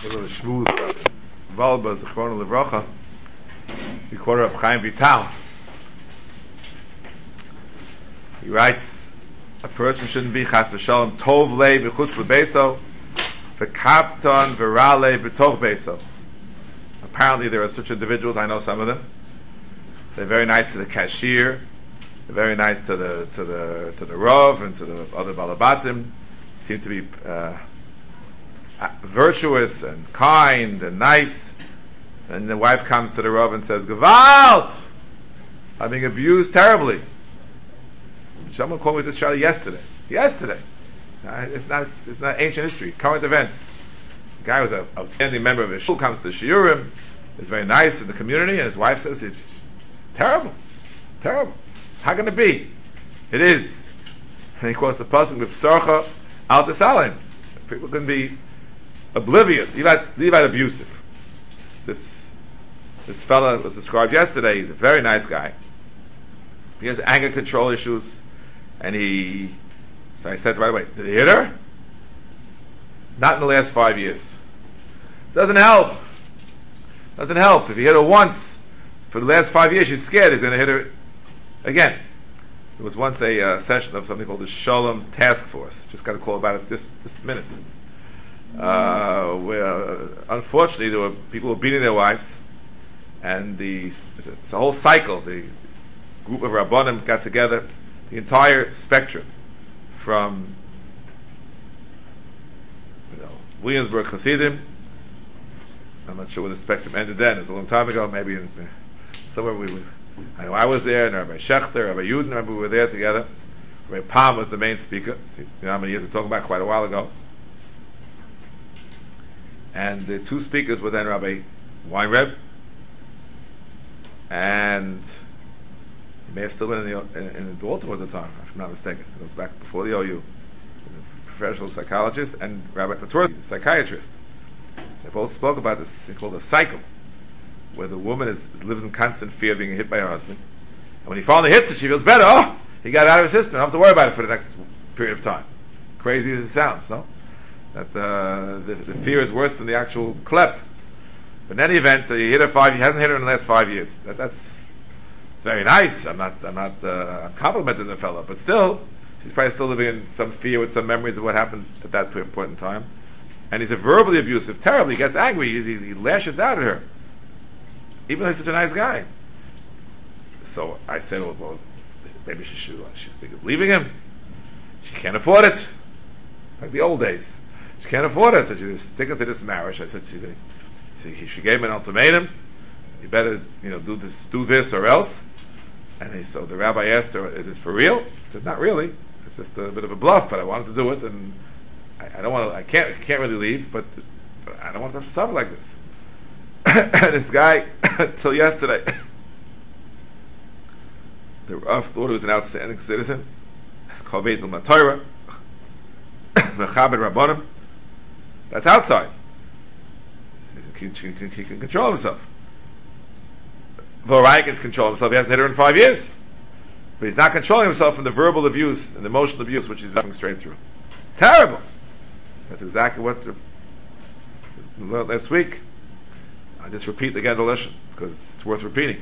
little shmooze about Valba Zechron Levracha, the quarter of Chaim Vital. He writes, a person shouldn't be chas v'shalom tov lei b'chutz lebeso v'kavton v'rale b'toch beso. Apparently there are such individuals, I know some of them. They're very nice to the cashier, they're very nice to the Rav and to the other Balabatim, seem to be virtuous and kind and nice. And the wife comes to the Rav and says, Gewalt! I'm being abused terribly. Someone called me this shara yesterday. It's not ancient history, current events. The guy was an outstanding member of his shul, comes to Shiurim, is very nice in the community, and his wife says, it's terrible. How can it be? It is. And he quotes the pasuk with Psarcha al Tesalim. People can be oblivious, leave out abusive. This fella was described yesterday. He's a very nice guy. He has anger control issues, and so I said right away, did he hit her? Not in the last 5 years. Doesn't help. If he hit her once, for the last 5 years, she's scared he's going to hit her again. There was once a session of something called the Shalom Task Force. Just got a call about it this minute. Where unfortunately there were people who were beating their wives, and it's a whole cycle. The group of Rabbanim got together, the entire spectrum, from Williamsburg Hasidim. I'm not sure where the spectrum ended then. It was a long time ago, maybe somewhere I know I was there, and Rabbi Schechter, Rabbi Yudin, remember we were there together. Rabbi Palm was the main speaker. So, you know how many years we're talking about, quite a while ago. And the two speakers were then Rabbi Weinreb, and he may have still been in Baltimore at the time, if I'm not mistaken. It was back before the OU. A professional psychologist, and Rabbi Tatur, psychiatrist. They both spoke about this thing called a cycle, where the woman lives in constant fear of being hit by her husband. And when he finally hits her, she feels better. Oh, he got out of his system. I don't have to worry about it for the next period of time. Crazy as it sounds, no? That the fear is worse than the actual klep. But in any event, so he hasn't hit her in the last 5 years. It's very nice. I'm not complimenting the fellow, but still, she's probably still living in some fear with some memories of what happened at that point in time. And he's verbally abusive, terribly. He gets angry. He lashes out at her, even though he's such a nice guy. So I said, well, maybe she's thinking of leaving him. She can't afford it, like the old days. She can't afford it, so she's sticking to this marriage. I said, she gave him an ultimatum. You better, do this or else. And so the rabbi asked her, "Is this for real?" She said, "Not really. It's just a bit of a bluff, but I wanted to do it, and I don't want to. I can't really leave, but I don't want to have to suffer like this." And this guy, till yesterday, the Rav thought he was an outstanding citizen. Chaved l'matayra, mechabed rabbanim. That's outside. He can control himself. Voraya can control himself. He hasn't hit her in 5 years, but he's not controlling himself from the verbal abuse and the emotional abuse, which he's going straight through. Terrible. That's exactly what we learned last week. I just repeat again the lesson because it's worth repeating.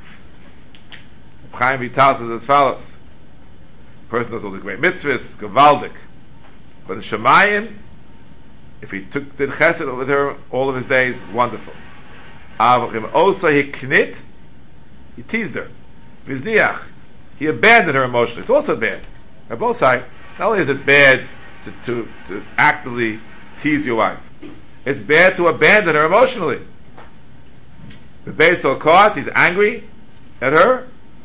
Chaim Vital says as follows: a person does all the great mitzvahs, gavaldik, but in Shemayim, if he did chesed with her all of his days, wonderful. Also he knit, he teased her. Vizniach, he abandoned her emotionally. It's also bad. On both sides, not only is it bad to actively tease your wife, it's bad to abandon her emotionally. The base will cause, he's angry at her.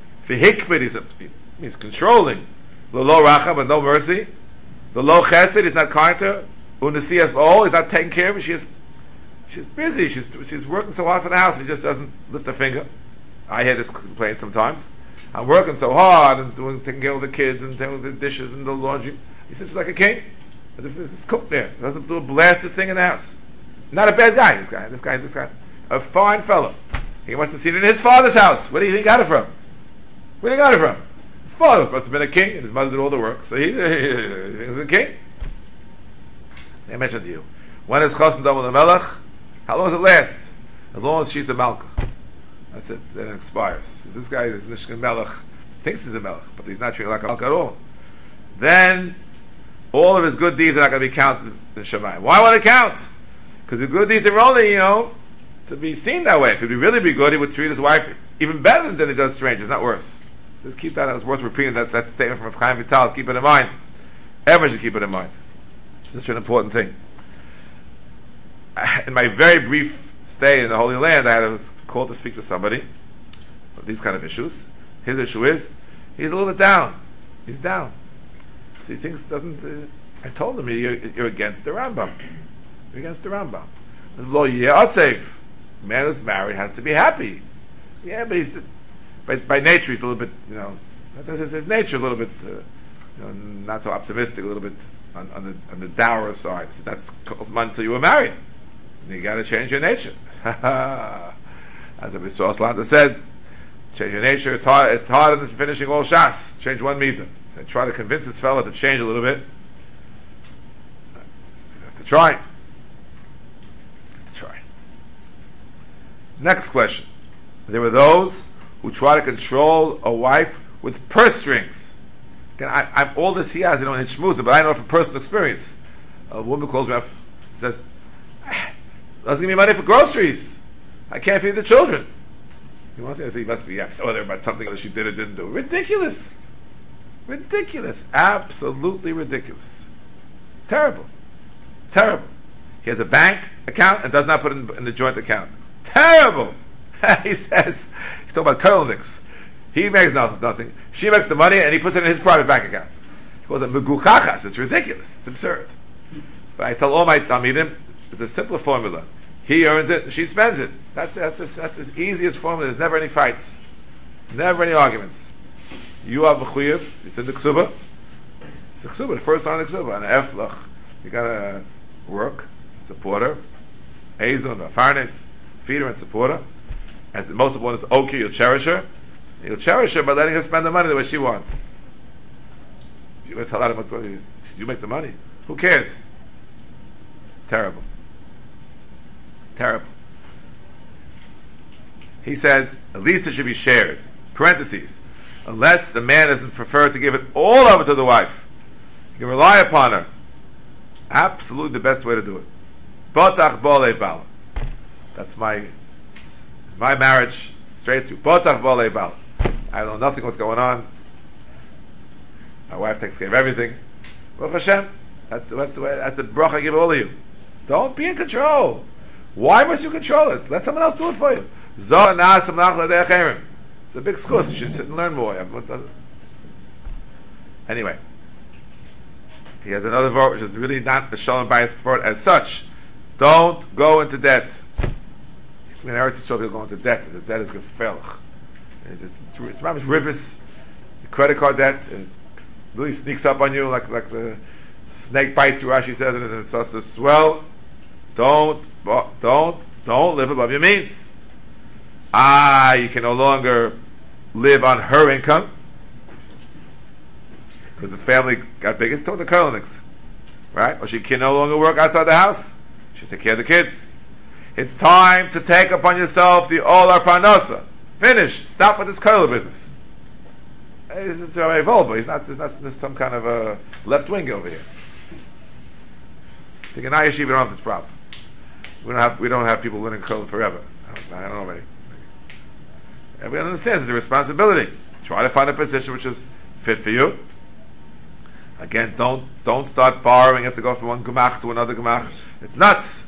He's controlling. The low racha, but no mercy. The low chesed, he's not kind to her. Unasiyas b'ol, he's not taking care of her. She's busy. She's working so hard for the house. He just doesn't lift a finger. I hear this complaint sometimes. I'm working so hard and taking care of the kids and taking the dishes and the laundry. He sits like a king. It's cooked there. He doesn't do a blasted thing in the house. Not a bad guy. This guy, a fine fellow. He wants to see it in his father's house. Where do you think he got it from? His father must have been a king, and his mother did all the work. So he's a king. I mentioned to you, When is Chassan done with the Melech? How long does it last? As long as she's a Malka. That's it. Then it expires. This guy is Nishkan Melech, thinks he's a Melech, but he's not treated like a Malka at all. Then all of his good deeds are not going to be counted in Shemayim. Why won't it count? Because the good deeds are only, to be seen that way. If he'd really be good, he would treat his wife even better than he does strangers, not worse. Just keep that. It's worth repeating that statement from Chaim Vital. Keep it in mind. Everyone should keep it in mind. It's such an important thing. In my very brief stay in the Holy Land, I was called to speak to somebody of these kind of issues. His issue is, he's a little bit down. He's down. So he thinks, I told him, you're against the Rambam. You're against the Rambam. Man who's married has to be happy. Yeah, but he's, by nature, he's a little bit, his nature is a little bit, not so optimistic, a little bit on the dour side. So that's man until you were married. And you got to change your nature. As the Mishra Aslanta said, change your nature. It's harder than finishing all Shas. Change one midah. So try to convince this fella to change a little bit. You have to try. Next question. There were those who try to control a wife with purse strings. Again, I'm all this he has, in his shmuzah, but I know from personal experience. A woman calls me up and says, "Doesn't give me money for groceries. I can't feed the children." He wants to say he must be upset about something that she did or didn't do. Ridiculous. Ridiculous. Absolutely ridiculous. Terrible. Terrible. He has a bank account and does not put it in the joint account. Terrible. He says, he's talking about Kolniks. He makes nothing. She makes the money and he puts it in his private bank account. He calls it meguchachas. It's ridiculous. It's absurd. But I tell all my Talmidim, it's a simpler formula. He earns it and she spends it. That's his easiest formula. There's never any fights. Never any arguments. You have a chuyev. It's in the ksuba. It's the ksuba, the first line of the ksuba. And eflach. You gotta work, support her. Ezon, farnes, feed her and support her. As the most important is okay, you'll cherish her. You'll cherish her by letting her spend the money the way she wants. If you tell her, you make the money. Who cares? Terrible. Terrible. He said, at least it should be shared. Parentheses. Unless the man doesn't prefer to give it all over to the wife. You can rely upon her. Absolutely the best way to do it. Botach bolei bal. That's my marriage straight through. Botach bolei bal. I know nothing what's going on. My wife takes care of everything. Baruch Hashem. That's the way. That's the bracha I give all of you. Don't be in control. Why must you control it? Let someone else do it for you. It's a big schus. You should sit and learn more. Anyway, he has another vote which is really not the shalom bias for it as such. Don't go into debt. He's going to Eretz Yisrael, he'll go into debt. The debt is gefährlich. It's rubbish, ribbis, credit card debt. It really sneaks up on you like the snake bites you. Rashi says, and it starts to swell. Don't live above your means. You can no longer live on her income because the family got big. It's told the Kolonics, right? Or she can no longer work outside the house. She take care of the kids. It's time to take upon yourself the Olar Parnasa. Finish. Stop with this Kola business. This is very vulgar. There's not some kind of a left wing over here. The Ganai Yeshiva don't have this problem. We don't have people learning Kola forever. I don't know many. Everyone understands it's a responsibility. Try to find a position which is fit for you. Again, don't start borrowing. You have to go from one gemach to another gemach. It's nuts.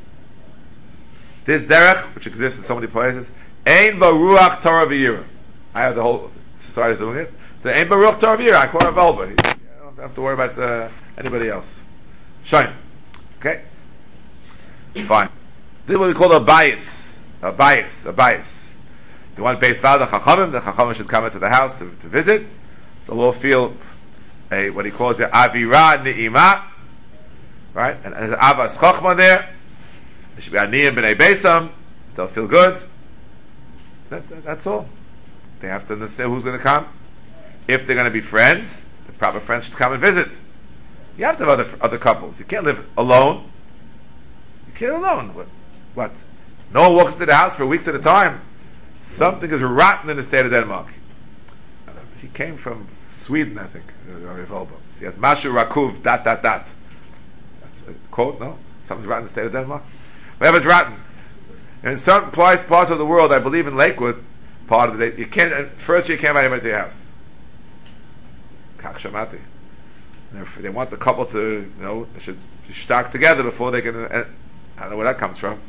This derech, which exists in so many places, ein baruach Torah v'yira. I have the whole society doing it. So ein baruach Torah v'yira. I call it Volba. You don't have to worry about anybody else. Shine. Okay? Fine. This is what we call a bias. A bias. You want Beis Val, the Chachamim should come into the house to visit. They'll all feel what he calls the Avira Ni'ima. Right? And there's Avas Chochma there. There should be Aniyim B'nei Beisam. They'll feel good. That's all. They have to understand who's going to come. If they're going to be friends, the proper friends should come and visit. You have to have other couples. You can't live alone. kid alone. What? No one walks into the house for weeks at a time. Something is rotten in the state of Denmark. He came from Sweden, I think. He has Mashu Rakuv, ... That's a quote, no? Something's rotten in the state of Denmark. Whatever's rotten. In certain parts of the world, I believe in Lakewood, part of it, you can't invite anybody to your house. Kach Shamati. They want the couple to, they should stock together before they can. I don't know where that comes from.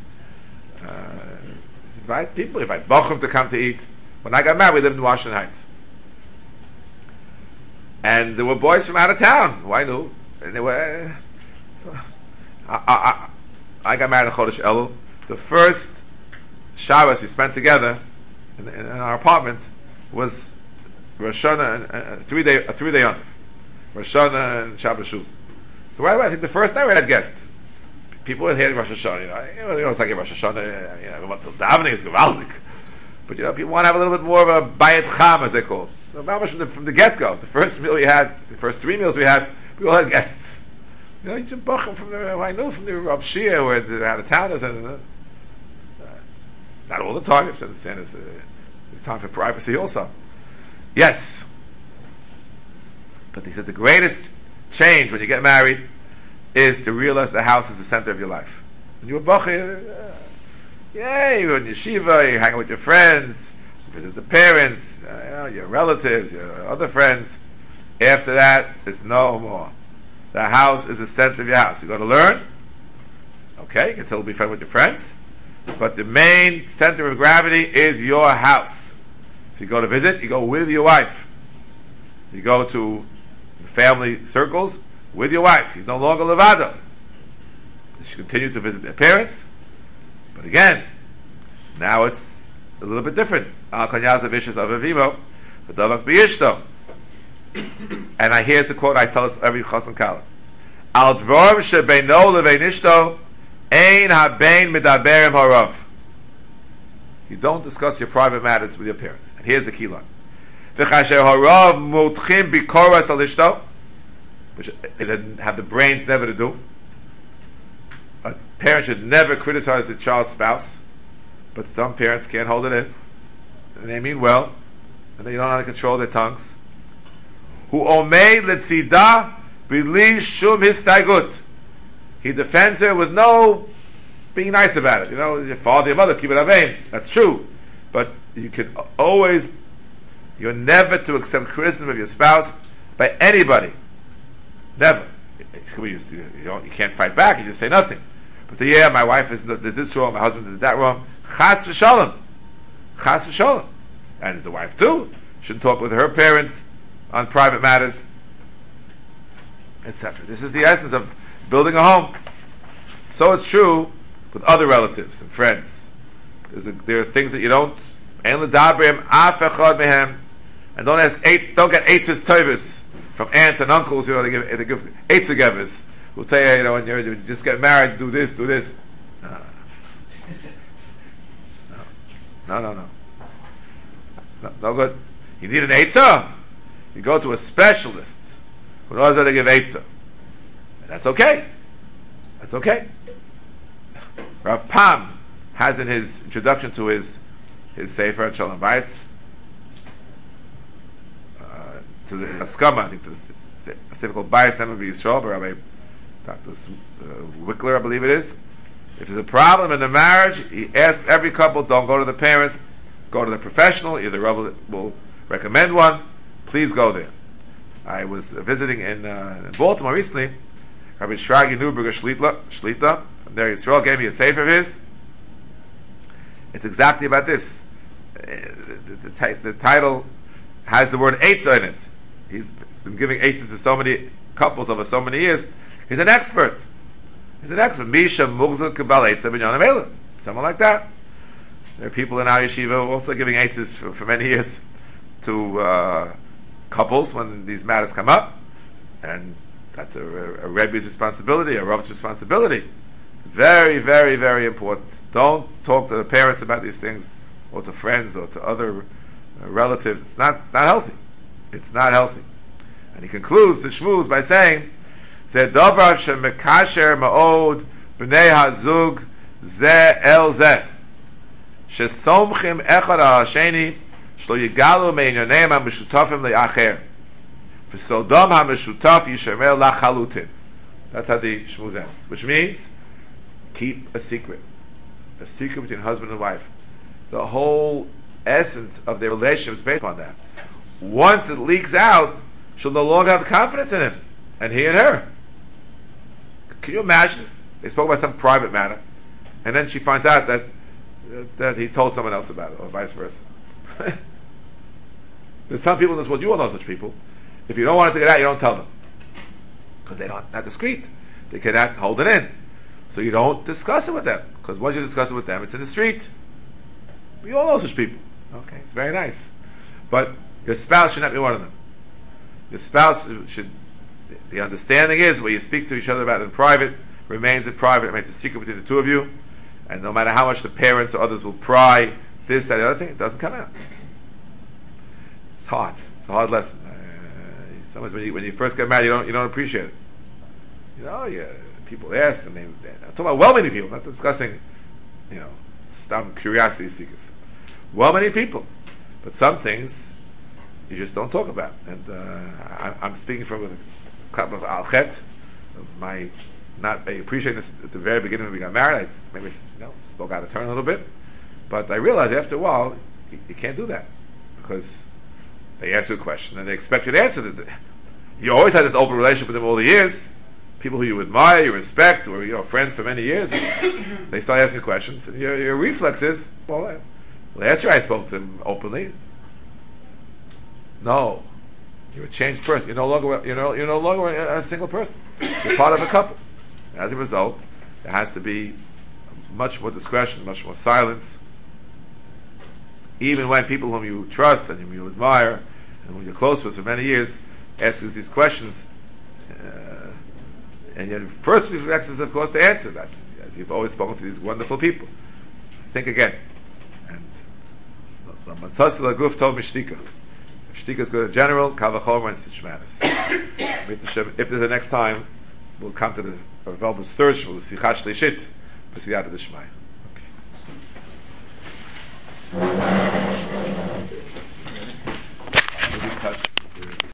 Invite people, invite Bochum to come to eat. When I got married, we lived in Washington Heights, and there were boys from out of town who I knew, and they were. I got married in Chodesh Elul. The first Shabbos we spent together in our apartment was Rosh Hashanah, a 3-day Yontif. Rosh Hashanah and Shabbos Shul. So right away, I think the first night we had guests. People were here in Rosh Hashanah, it's like in Rosh Hashanah, the davening is gewaldig. But if you want to have a little bit more of a bayit cham, as they call it. So from the get-go, the first meal we had, the first 3 meals we all had guests. You should book them I knew from the Rav Shia, where the out-of-towners, not all the time, you have to understand it's time for privacy also. Yes. But he says the greatest change when you get married is to realize the house is the center of your life. When you're bachir, you're in yeshiva, you're hanging with your friends, you visit the parents, your relatives, your other friends. After that, it's no more. The house is the center of your house. You got to learn. Okay, you can still be friends with your friends, but the main center of gravity is your house. If you go to visit, you go with your wife. You go to the family circles with your wife. He's no longer levado. You should continue to visit their parents, but again, now it's a little bit different. And I hear it's a quote I tell us every Chassan Kala. Al dvorim shebeino levein ishto ein haben medaberim harav. You don't discuss your private matters with your parents. And here's the key line. V'chasher harav mutchim bikoras al ishto, which it didn't have the brains never to do. A parent should never criticize the child's spouse, but some parents can't hold it in, and they mean well, and they don't know how to control their tongues. Who omei letzida b'li shum histaigut. He defends her with no being nice about it. Your father, your mother, keep it avein. That's true, but you can always. You're never to accept criticism of your spouse by anybody. Never. You can't fight back. You just say nothing. But say, my wife did this wrong. My husband did that wrong. Chas v'shalom. Chas v'shalom. And the wife too shouldn't talk with her parents on private matters, etc. This is the essence of building a home. So it's true with other relatives and friends. There are things that you don't. And don't ask don't get eitzes tovis from aunts and uncles. They give eitzegevers who'll tell you, when you just get married, do this. No, good. You need an eitzah? You go to a specialist who knows how to give eitzah. And that's okay. Rav Pam has in his introduction to his Sefer Shalom Bayis, to the Haskama, I think to the Sefer called Bayis Never Be Yisrael, by Rabbi Dr. Wickler, I believe it is. If there's a problem in the marriage, he asks every couple, don't go to the parents, go to the professional. Either Rav will recommend one. Please go there. I was visiting in Baltimore recently. Rabbi Shragi Neuberger Shlita from there Yisrael gave me a sefer of his. It's exactly about this. The title has the word eitzah in it. He's been giving eitzahs to so many couples over so many years. He's an expert. Misha Mughzal Kabal Eitzah B'Nyan Amela. Someone like that. There are people in our yeshiva also giving eitzahs for many years to couples when these matters come up, and that's a Rebbe's responsibility, a Rav's responsibility. It's very, very, very important. Don't talk to the parents about these things, or to friends, or to other relatives. It's not healthy. It's not healthy. And he concludes the shmooze by saying, "Zeh davar shemekasher ma'od b'nei hazug zeh el zeh shesomchim echad al hasheni shlo yigalu me'inyoneim ha'meshutafim le'acher v'sodom ha'meshutaf yishamer lachalutin. That's how the shmuz ends, which means keep a secret between husband and wife. The whole essence of their relationship is based on that. Once it leaks out, she'll no longer have confidence in him, and he in her. Can you imagine? They spoke about some private matter, and then she finds out that he told someone else about it, or vice versa. There's some people in this world, you all know such people. If you don't want it to get out, you don't tell them, because they're not discreet. They cannot hold it in. So you don't discuss it with them, because once you discuss it with them, it's in the street. We all know such people. Okay, it's very nice. But your spouse should not be one of them. Your spouse should, the understanding is, what you speak to each other about in private, remains in private, it remains a secret between the two of you, and no matter how much the parents or others will pry, this, that, the other thing, it doesn't come out. It's hard. It's a hard lesson. Sometimes when you first get married, you don't appreciate it. People ask, and I'm talking about well-meaning people, not discussing, some curiosity seekers. Well-meaning people, but some things you just don't talk about. And I'm speaking from a couple of al-chet, of my not appreciating this at the very beginning when we got married. I maybe spoke out of turn a little bit, but I realized after a while you can't do that, because they ask you a question and they expect you to answer it. You always had this open relationship with them all the years. People who you admire, you respect, or friends for many years, and they start asking questions, and your reflex is, well, last year I spoke to them openly. No, you're a changed person. You're no longer a single person. You're part of a couple. And as a result, there has to be much more discretion, much more silence. Even when people whom you trust and whom you admire and whom you're close with for many years ask you these questions. And your first reflex is, of course, to answer. That's as you've always spoken to these wonderful people. Think again. And Mishtika is good in general, Kavachomer and such matters. If there's a next time, we'll come to the Rebbe's third Shmuz, Sichat Shlishit, B'Siyata D'Shmaya. Okay.